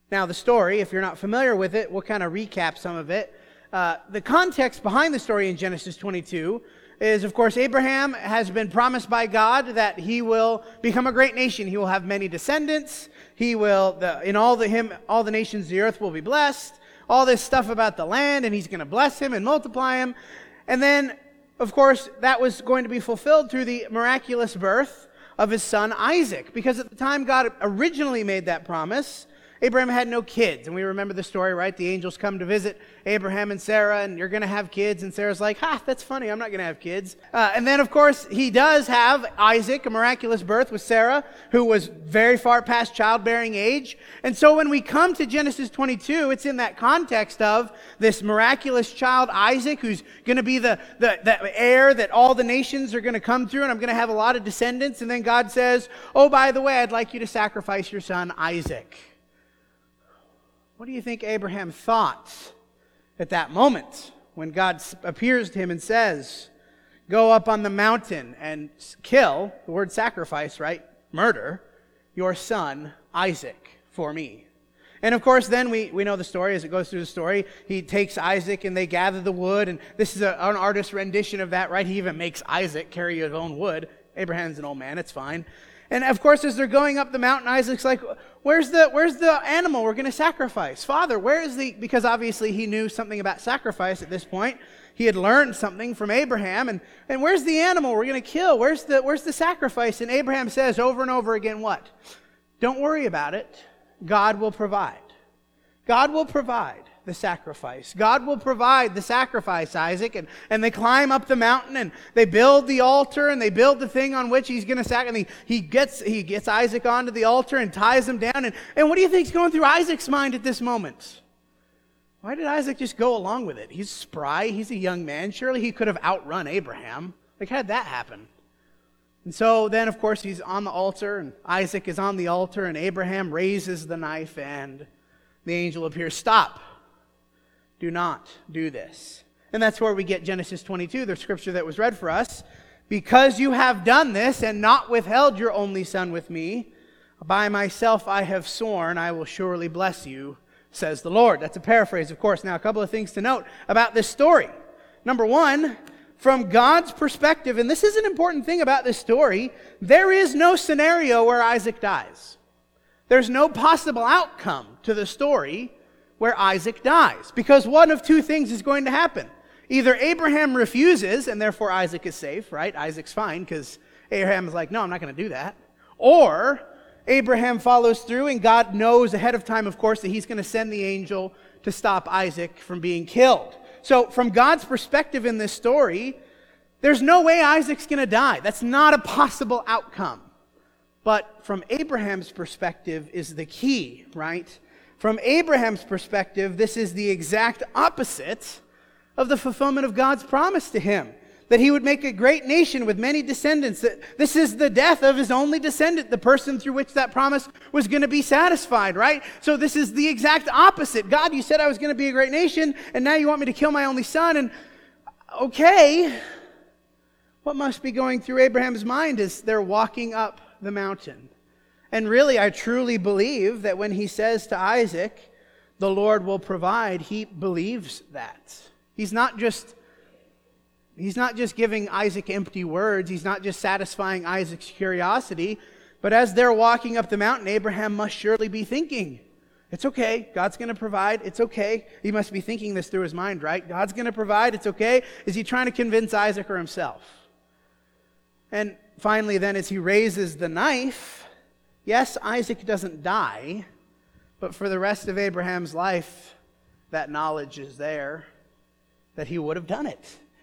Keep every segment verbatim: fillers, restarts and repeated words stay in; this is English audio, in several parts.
Now, the story, if you're not familiar with it, we'll kind of recap some of it. Uh, the context behind the story in Genesis twenty-two is, of course, Abraham has been promised by God that he will become a great nation. He will have many descendants. He will, the, in all the him, all the nations of the earth will be blessed. All this stuff about the land, and he's going to bless him and multiply him. And then, of course, that was going to be fulfilled through the miraculous birth of his son Isaac. Because at the time God originally made that promise, Abraham had no kids. And we remember the story, right? The angels come to visit Abraham and Sarah, and you're going to have kids. And Sarah's like, ha, that's funny. I'm not going to have kids. Uh, and then, of course, he does have Isaac, a miraculous birth with Sarah, who was very far past childbearing age. And so when we come to Genesis twenty-two, it's in that context of this miraculous child, Isaac, who's going to be the, the, the heir that all the nations are going to come through, and I'm going to have a lot of descendants. And then God says, oh, by the way, I'd like you to sacrifice your son, Isaac. What do you think Abraham thought at that moment when God appears to him and says, go up on the mountain and kill, the word sacrifice, right? Murder, your son Isaac for me. And of course, then we, we know the story as it goes through the story. He takes Isaac and they gather the wood. And this is a, an artist's rendition of that, right? He even makes Isaac carry his own wood. Abraham's an old man, it's fine. And of course, as they're going up the mountain, Isaac's like, where's the where's the animal we're going to sacrifice? Father, where is the... Because obviously he knew something about sacrifice at this point. He had learned something from Abraham. And, and where's the animal we're going to kill? Where's the, where's the sacrifice? And Abraham says over and over again, what? Don't worry about it. God will provide. God will provide the sacrifice. God will provide the sacrifice, Isaac. And, and they climb up the mountain and they build the altar and they build the thing on which he's going to sacrifice. And he, he, gets, he gets Isaac onto the altar and ties him down. And, and what do you think's going through Isaac's mind at this moment? Why did Isaac just go along with it? He's spry. He's a young man. Surely he could have outrun Abraham. Like, how did that happen? And so then, of course, he's on the altar and Isaac is on the altar and Abraham raises the knife and the angel appears. Stop. Do not do this. And that's where we get Genesis twenty-two, the scripture that was read for us. Because you have done this and not withheld your only son with me, by myself I have sworn I will surely bless you, says the Lord. That's a paraphrase, of course. Now, a couple of things to note about this story. Number one, from God's perspective, and this is an important thing about this story, there is no scenario where Isaac dies. There's no possible outcome to the story where Isaac dies. Because one of two things is going to happen. Either Abraham refuses, and therefore Isaac is safe, right? Isaac's fine, because Abraham is like, no, I'm not going to do that. Or Abraham follows through, and God knows ahead of time, of course, that he's going to send the angel to stop Isaac from being killed. So from God's perspective in this story, there's no way Isaac's going to die. That's not a possible outcome. But from Abraham's perspective is the key, right? From Abraham's perspective, this is the exact opposite of the fulfillment of God's promise to him. That he would make a great nation with many descendants. That this is the death of his only descendant, the person through which that promise was going to be satisfied, right? So this is the exact opposite. God, you said I was going to be a great nation, and now you want me to kill my only son. And okay, what must be going through Abraham's mind is they're walking up the mountain. And really, I truly believe that when he says to Isaac, the Lord will provide, he believes that. He's not just, he's not just giving Isaac empty words. He's not just satisfying Isaac's curiosity. But as they're walking up the mountain, Abraham must surely be thinking, it's okay, God's going to provide, it's okay. He must be thinking this through his mind, right? God's going to provide, it's okay. Is he trying to convince Isaac or himself? And finally then, as he raises the knife, yes, Isaac doesn't die, but for the rest of Abraham's life, that knowledge is there that he would have done it.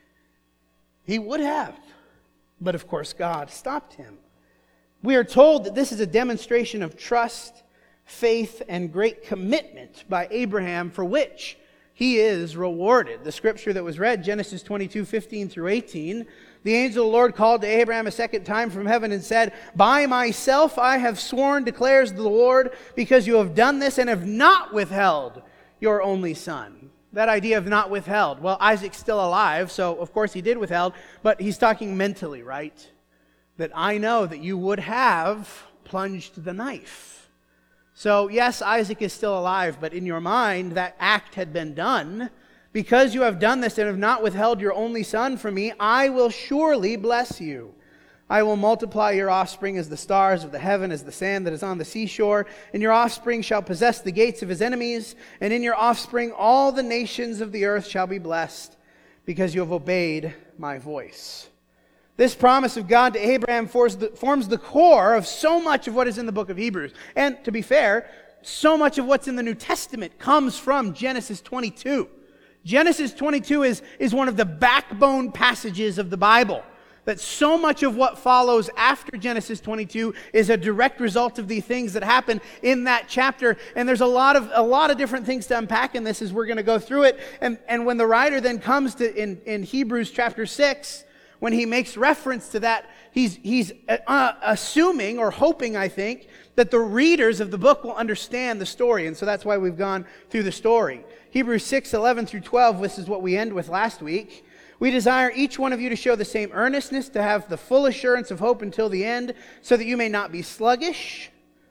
He would have. But of course, God stopped him. We are told that this is a demonstration of trust, faith, and great commitment by Abraham, for which he is rewarded. The scripture that was read, Genesis twenty-two, fifteen through eighteen, the angel of the Lord called to Abraham a second time from heaven and said, by myself I have sworn, declares the Lord, because you have done this and have not withheld your only son. That idea of not withheld. Well, Isaac's still alive, so of course he did withheld, but he's talking mentally, right? That I know that you would have plunged the knife. So yes, Isaac is still alive, but in your mind, that act had been done. Because you have done this and have not withheld your only son from me, I will surely bless you. I will multiply your offspring as the stars of the heaven, as the sand that is on the seashore. And your offspring shall possess the gates of his enemies. And in your offspring all the nations of the earth shall be blessed, because you have obeyed my voice. This promise of God to Abraham forms the, forms the core of so much of what is in the book of Hebrews. And to be fair, so much of what's in the New Testament comes from Genesis twenty-two. Genesis twenty-two is, is one of the backbone passages of the Bible. That so much of what follows after Genesis twenty-two is a direct result of the things that happen in that chapter. And there's a lot of a lot of different things to unpack in this as we're going to go through it. And, and when the writer then comes to in, in Hebrews chapter six, when he makes reference to that, he's, he's uh, assuming or hoping, I think, that the readers of the book will understand the story. And so that's why we've gone through the story. Hebrews six, eleven through twelve, this is what we end with last week. We desire each one of you to show the same earnestness, to have the full assurance of hope until the end, so that you may not be sluggish,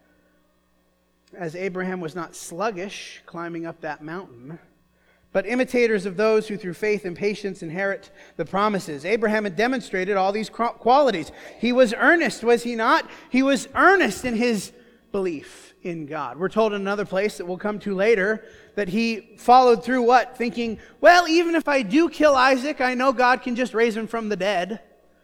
as Abraham was not sluggish climbing up that mountain, but imitators of those who through faith and patience inherit the promises. Abraham had demonstrated all these qualities. He was earnest, was he not? He was earnest in his belief in God. We're told in another place that we'll come to later that he followed through what? Thinking, well, even if I do kill Isaac, I know God can just raise him from the dead.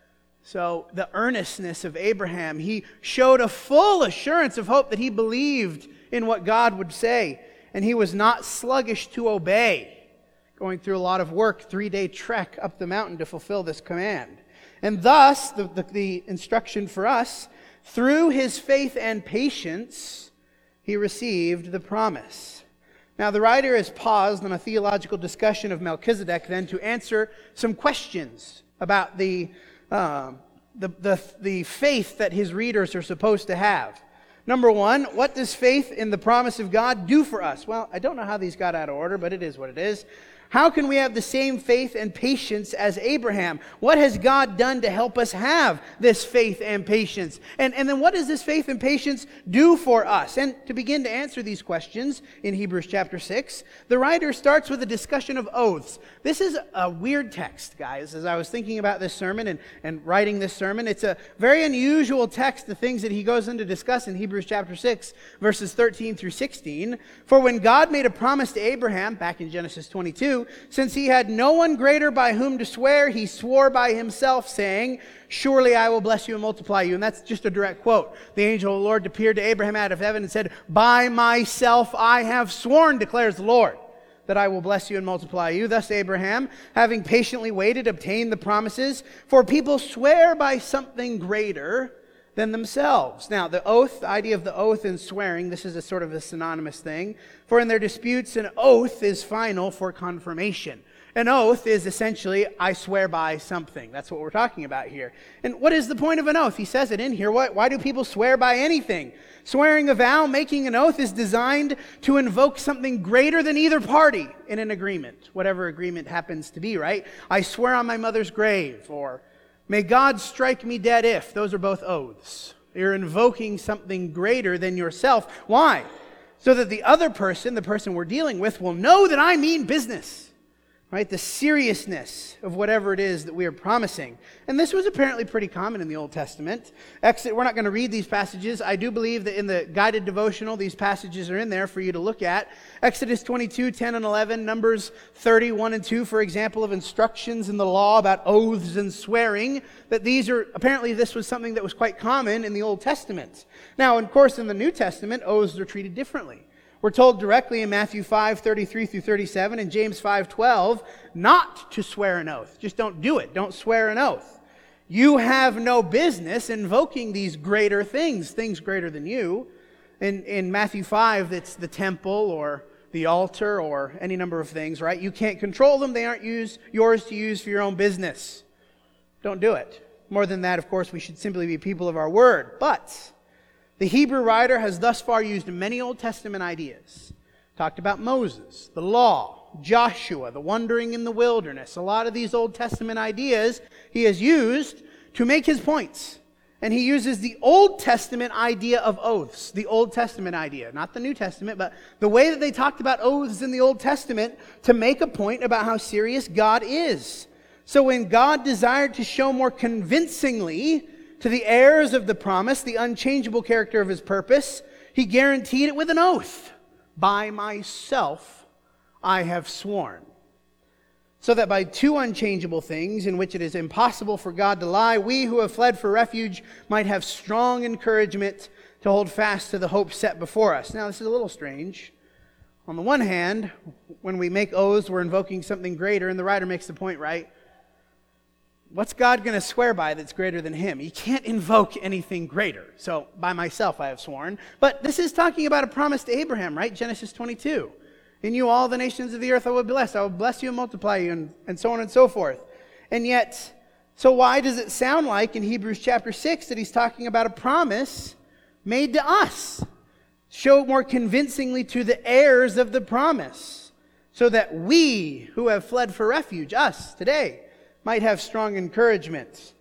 So the earnestness of Abraham, he showed a full assurance of hope that he believed in what God would say. And he was not sluggish to obey, going through a lot of work, three-day trek up the mountain to fulfill this command. And thus, the, the, the instruction for us, through his faith and patience, he received the promise. Now, the writer has paused on a theological discussion of Melchizedek then to answer some questions about the, uh, the, the, the faith that his readers are supposed to have. Number one, what does faith in the promise of God do for us? Well, I don't know how these got out of order, but it is what it is. How can we have the same faith and patience as Abraham? What has God done to help us have this faith and patience? And, and then what does this faith and patience do for us? And to begin to answer these questions in Hebrews chapter six, the writer starts with a discussion of oaths. This is a weird text, guys. As I was thinking about this sermon and, and writing this sermon, it's a very unusual text, the things that he goes into discuss in Hebrews chapter six, verses thirteen through sixteen. For when God made a promise to Abraham, back in Genesis twenty-two, since he had no one greater by whom to swear, he swore by himself, saying, surely I will bless you and multiply you. And that's just a direct quote. The angel of the Lord appeared to Abraham out of heaven and said, by myself I have sworn, declares the Lord, that I will bless you and multiply you. Thus Abraham, having patiently waited, obtained the promises. For people swear by something greater than themselves. Now, the oath, the idea of the oath and swearing, this is a sort of a synonymous thing. For in their disputes, an oath is final for confirmation. An oath is essentially, I swear by something. That's what we're talking about here. And what is the point of an oath? He says it in here. Why, why do people swear by anything? Swearing a vow, making an oath, is designed to invoke something greater than either party in an agreement, whatever agreement happens to be, right? I swear on my mother's grave, or may God strike me dead if. Those are both oaths. You're invoking something greater than yourself. Why? So that the other person, the person we're dealing with, will know that I mean business. Right? The seriousness of whatever it is that we are promising. And this was apparently pretty common in the Old Testament. Exit, we're not going to read these passages. I do believe that in the guided devotional, these passages are in there for you to look at. Exodus twenty-two, ten and eleven, Numbers thirty, one and two, for example, of instructions in the law about oaths and swearing, that these are, apparently this was something that was quite common in the Old Testament. Now, of course, in the New Testament, oaths are treated differently. We're told directly in Matthew five, thirty-three through thirty-seven and James five, twelve, not to swear an oath. Just don't do it. Don't swear an oath. You have no business invoking these greater things, things greater than you. In, in Matthew five, it's the temple or the altar or any number of things, right? You can't control them. They aren't used, yours to use for your own business. Don't do it. More than that, of course, we should simply be people of our word. But the Hebrew writer has thus far used many Old Testament ideas. Talked about Moses, the law, Joshua, the wandering in the wilderness. A lot of these Old Testament ideas he has used to make his points. And he uses the Old Testament idea of oaths, the Old Testament idea, not the New Testament, but the way that they talked about oaths in the Old Testament to make a point about how serious God is. So when God desired to show more convincingly to the heirs of the promise the unchangeable character of his purpose, he guaranteed it with an oath. By myself I have sworn. So that by two unchangeable things in which it is impossible for God to lie, we who have fled for refuge might have strong encouragement to hold fast to the hope set before us. Now, this is a little strange. On the one hand, when we make oaths, we're invoking something greater, and the writer makes the point, right? What's God going to swear by that's greater than him? He can't invoke anything greater. So, by myself I have sworn. But this is talking about a promise to Abraham, right? Genesis twenty-two. In you all the nations of the earth I will bless. I will bless you and multiply you, and, and so on and so forth. And yet, so why does it sound like in Hebrews chapter six that he's talking about a promise made to us? Show more convincingly to the heirs of the promise, so that we who have fled for refuge, us today, might have strong encouragement.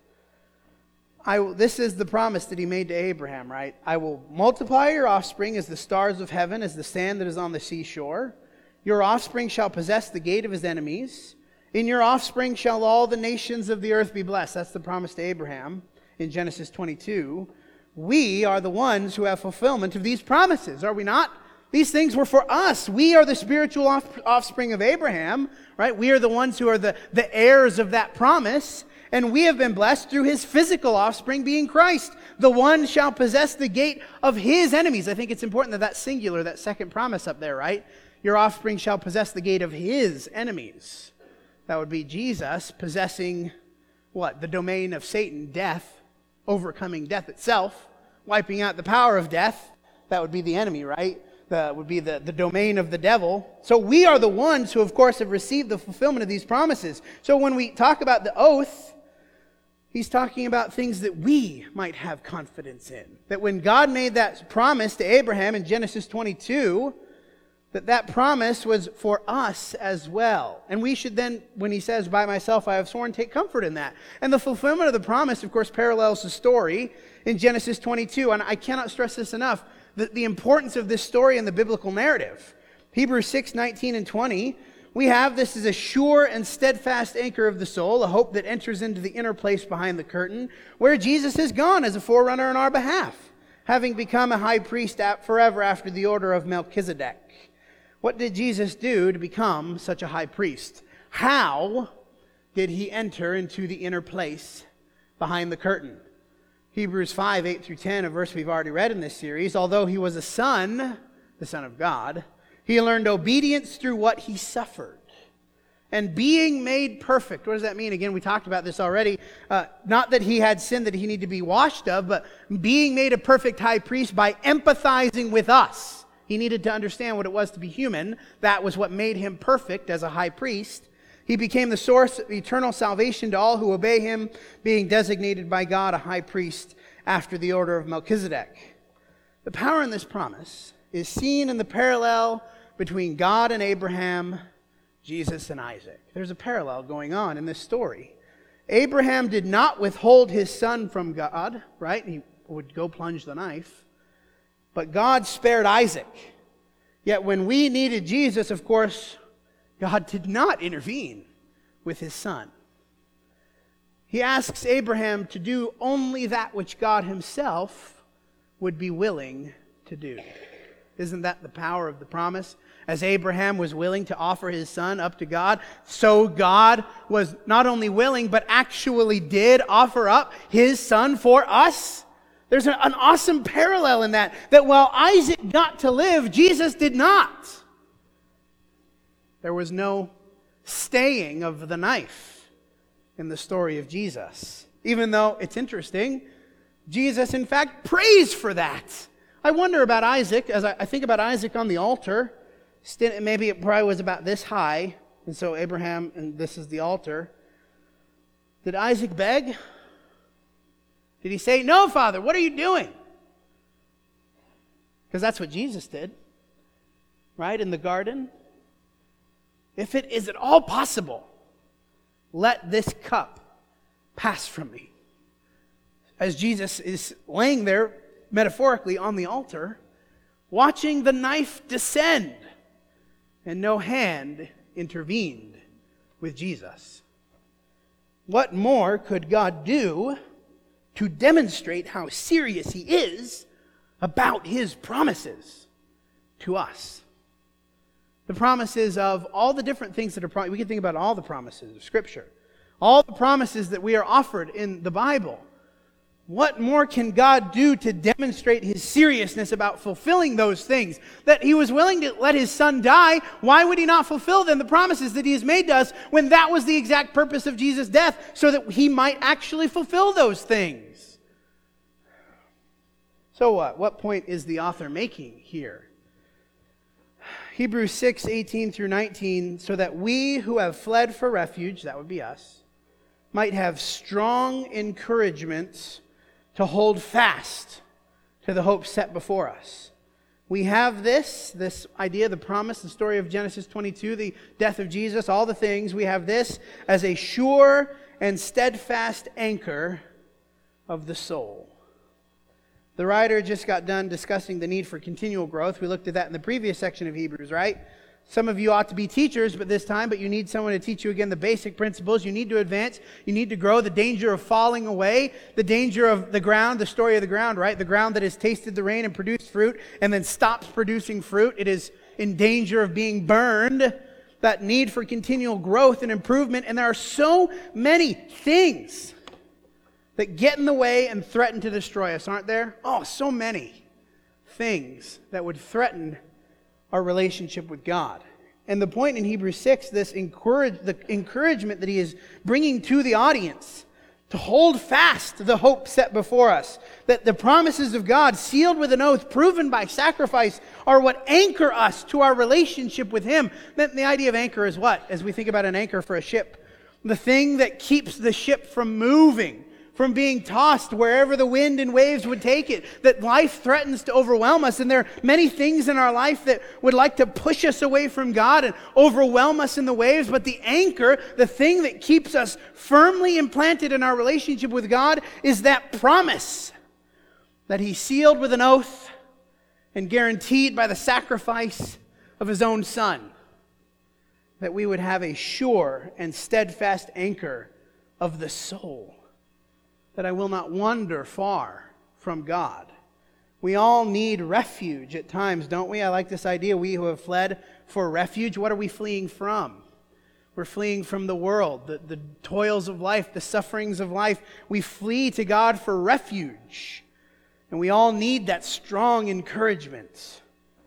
I will, this is the promise that he made to Abraham, right? I will multiply your offspring as the stars of heaven, as the sand that is on the seashore. Your offspring shall possess the gate of his enemies. In your offspring shall all the nations of the earth be blessed. That's the promise to Abraham in Genesis twenty-two. We are the ones who have fulfillment of these promises, are we not? These things were for us. We are the spiritual off- offspring of Abraham, right? We are the ones who are the, the heirs of that promise. And we have been blessed through his physical offspring being Christ. The one shall possess the gate of his enemies. I think it's important that that's singular, that second promise up there, right? Your offspring shall possess the gate of his enemies. That would be Jesus possessing what? The domain of Satan, death, overcoming death itself, wiping out the power of death. That would be the enemy, right? That would be the, the domain of the devil. So we are the ones who, of course, have received the fulfillment of these promises. So when we talk about the oath, he's talking about things that we might have confidence in. That when God made that promise to Abraham in Genesis twenty-two, that that promise was for us as well. And we should then, when he says, by myself I have sworn, take comfort in that. And the fulfillment of the promise, of course, parallels the story in Genesis twenty-two. And I cannot stress this enough, the, the importance of this story in the biblical narrative. Hebrews six, nineteen and twenty, we have this as a sure and steadfast anchor of the soul, a hope that enters into the inner place behind the curtain, where Jesus is gone as a forerunner on our behalf, having become a high priest forever after the order of Melchizedek. What did Jesus do to become such a high priest? How did he enter into the inner place behind the curtain? Hebrews five, eight through ten, a verse we've already read in this series. Although he was a son, the Son of God, he learned obedience through what he suffered. And being made perfect. What does that mean? Again, we talked about this already. Uh, not that he had sin that he needed to be washed of, but being made a perfect high priest by empathizing with us. He needed to understand what it was to be human. That was what made him perfect as a high priest. He became the source of eternal salvation to all who obey him, being designated by God a high priest after the order of Melchizedek. The power in this promise is seen in the parallel between God and Abraham, Jesus and Isaac. There's a parallel going on in this story. Abraham did not withhold his son from God, right? He would go plunge the knife. But God spared Isaac. Yet when we needed Jesus, of course, God did not intervene with his son. He asks Abraham to do only that which God himself would be willing to do. Isn't that the power of the promise? As Abraham was willing to offer his son up to God, so God was not only willing, but actually did offer up his son for us. There's an, an awesome parallel in that, that while Isaac got to live, Jesus did not. There was no staying of the knife in the story of Jesus. Even though it's interesting, Jesus, in fact, prays for that. I wonder about Isaac, as I, I think about Isaac on the altar. Maybe it probably was about this high, and so Abraham, and this is the altar. Did Isaac beg? Did he say, no, Father, what are you doing? Because that's what Jesus did, right, in the garden. If it is at all possible, let this cup pass from me. as Jesus is laying there, metaphorically, on the altar, watching the knife descend, and no hand intervened with Jesus. What more could God do to demonstrate how serious He is about His promises to us? The promises of all the different things that are promised. We can think about all the promises of Scripture. All the promises that we are offered in the Bible. What more can God do to demonstrate His seriousness about fulfilling those things? That He was willing to let His Son die, why would He not fulfill then the promises that He has made to us when that was the exact purpose of Jesus' death, so that He might actually fulfill those things? So what? What point is the author making here? Hebrews six, eighteen through nineteen, so that we who have fled for refuge, that would be us, might have strong encouragement to hold fast to the hope set before us. We have this, this idea, the promise, the story of Genesis twenty-two, the death of Jesus, all the things. We have this as a sure and steadfast anchor of the soul. The writer just got done discussing the need for continual growth. We looked at that in the previous section of Hebrews, right? Some of you ought to be teachers but this time, but you need someone to teach you again the basic principles. You need to advance. You need to grow. The danger of falling away, the danger of the ground, the story of the ground, right? The ground that has tasted the rain and produced fruit and then stops producing fruit. It is in danger of being burned. That need for continual growth and improvement. And there are so many things that get in the way and threaten to destroy us, aren't there? Oh, so many things that would threaten our relationship with God. And the point in Hebrews six, this encourage, the encouragement that he is bringing to the audience to hold fast to the hope set before us, that the promises of God, sealed with an oath, proven by sacrifice, are what anchor us to our relationship with Him. Then the idea of anchor is what? As we think about an anchor for a ship, the thing that keeps the ship from moving, from being tossed wherever the wind and waves would take it, that life threatens to overwhelm us. And there are many things in our life that would like to push us away from God and overwhelm us in the waves. But the anchor, the thing that keeps us firmly implanted in our relationship with God, is that promise that He sealed with an oath and guaranteed by the sacrifice of His own Son, that we would have a sure and steadfast anchor of the soul, that I will not wander far from God. We all need refuge at times, don't we? I like this idea. We who have fled for refuge, what are we fleeing from? We're fleeing from the world, the, the toils of life, the sufferings of life. We flee to God for refuge. And we all need that strong encouragement.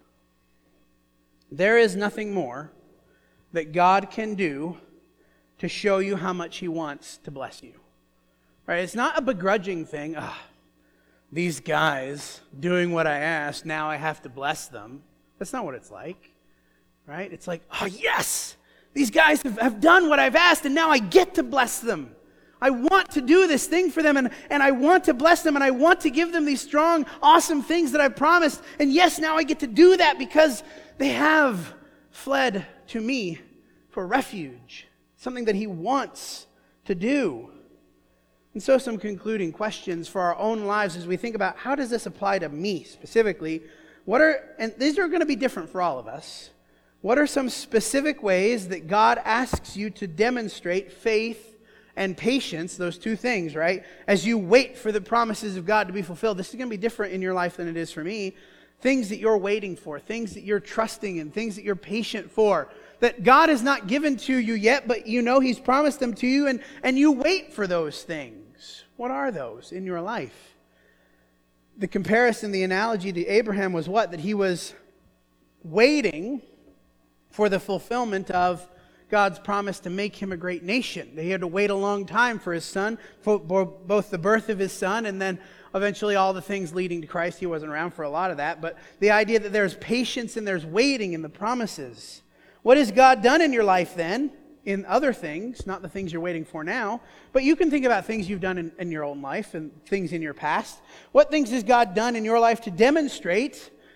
There is nothing more that God can do to show you how much He wants to bless you. Right? It's not a begrudging thing. Ah, these guys doing what I asked, now I have to bless them. That's not what it's like. Right? It's like, oh yes, these guys have, have done what I've asked and now I get to bless them. I want to do this thing for them and, and I want to bless them and I want to give them these strong, awesome things that I've promised. And yes, now I get to do that because they have fled to me for refuge. Something that He wants to do. And so some concluding questions for our own lives as we think about how does this apply to me specifically? What are, and these are going to be different for all of us. What are some specific ways that God asks you to demonstrate faith and patience, those two things, right? As you wait for the promises of God to be fulfilled. This is going to be different in your life than it is for me. Things that you're waiting for, things that you're trusting in, things that you're patient for, that God has not given to you yet, but you know He's promised them to you, and, and you wait for those things. What are those in your life? The comparison, the analogy to Abraham was what? That he was waiting for the fulfillment of God's promise to make him a great nation. He had to wait a long time for his son, for both the birth of his son and then eventually all the things leading to Christ. He wasn't around for a lot of that, but the idea that there's patience and there's waiting in the promises. What has God done in your life then? In other things, not the things you're waiting for now, but you can think about things you've done in, in your own life and things in your past. What things has God done in your life to demonstrate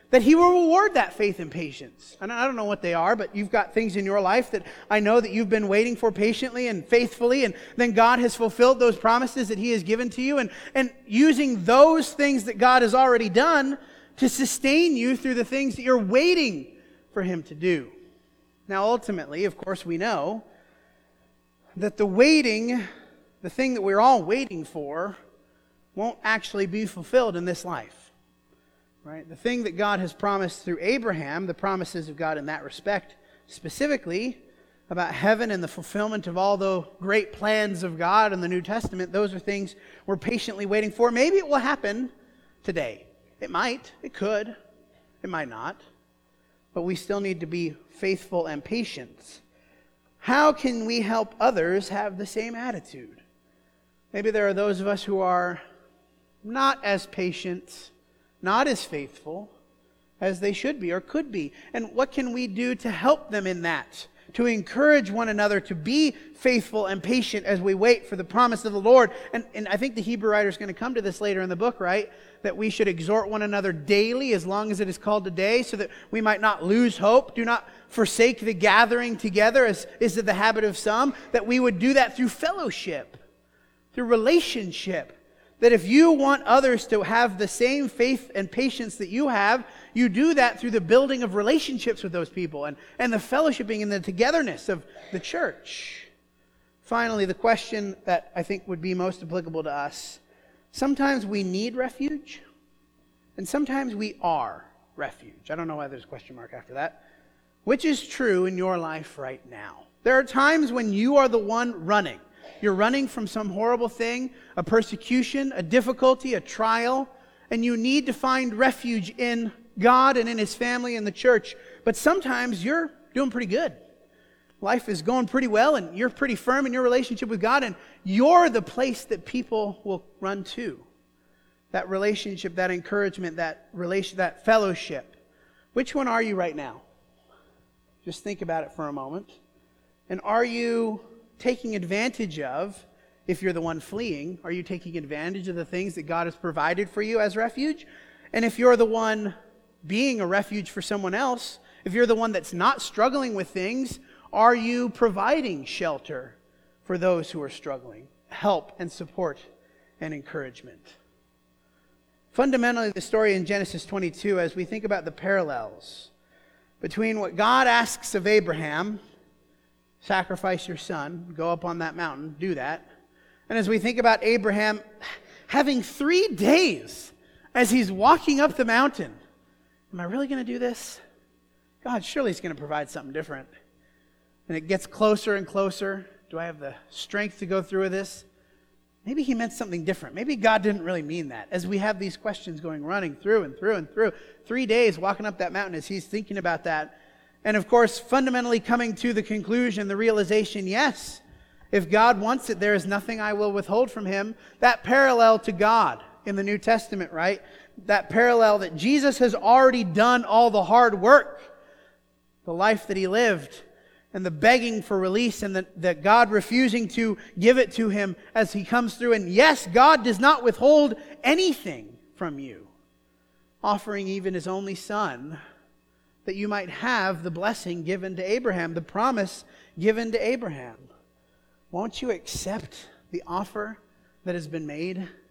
that He will reward that faith and patience. And I don't know what they are, but you've got things in your life that I know that you've been waiting for patiently and faithfully, and then God has fulfilled those promises that He has given to you, and, and using those things that God has already done to sustain you through the things that you're waiting for Him to do. Now, ultimately, of course, we know that the waiting, the thing that we're all waiting for, won't actually be fulfilled in this life. Right? The thing that God has promised through Abraham, the promises of God in that respect, specifically about heaven and the fulfillment of all the great plans of God in the New Testament, those are things we're patiently waiting for. Maybe it will happen today. It might. It could. It might not. But we still need to be faithful and patient. How can we help others have the same attitude? Maybe there are those of us who are not as patient, not as faithful as they should be or could be. And what can we do to help them in that? To encourage one another to be faithful and patient as we wait for the promise of the Lord. And, and I think the Hebrew writer is going to come to this later in the book, right? That we should exhort one another daily as long as it is called today, so that we might not lose hope. Do not forsake the gathering together, as is the habit of some. That we would do that through fellowship, through relationship. That if you want others to have the same faith and patience that you have, you do that through the building of relationships with those people and, and the fellowshipping and the togetherness of the church. Finally, the question that I think would be most applicable to us. Sometimes we need refuge, and sometimes we are refuge. I don't know why there's a question mark after that. Which is true in your life right now? There are times when you are the one running. You're running from some horrible thing, a persecution, a difficulty, a trial, and you need to find refuge in God and in His family and the church. But sometimes you're doing pretty good. Life is going pretty well, and you're pretty firm in your relationship with God, and you're the place that people will run to. That relationship, that encouragement, that relation, that fellowship. Which one are you right now? Just think about it for a moment. And are you taking advantage of, if you're the one fleeing, are you taking advantage of the things that God has provided for you as refuge? And if you're the one being a refuge for someone else, if you're the one that's not struggling with things, are you providing shelter for those who are struggling, help and support and encouragement? Fundamentally, the story in Genesis twenty-two, as we think about the parallels between what God asks of Abraham, sacrifice your son, go up on that mountain, do that. And as we think about Abraham having three days as he's walking up the mountain, am I really going to do this? God, surely He's going to provide something different. And it gets closer and closer. Do I have the strength to go through with this? Maybe He meant something different. Maybe God didn't really mean that. As we have these questions going running through and through and through, three days walking up that mountain as he's thinking about that. And of course, fundamentally coming to the conclusion, the realization, yes, if God wants it, there is nothing I will withhold from Him. That parallel to God in the New Testament, right? That parallel that Jesus has already done all the hard work, the life that He lived, and the begging for release, and the, the God refusing to give it to Him as He comes through. And yes, God does not withhold anything from you, offering even His only Son, that you might have the blessing given to Abraham, the promise given to Abraham. Won't you accept the offer that has been made?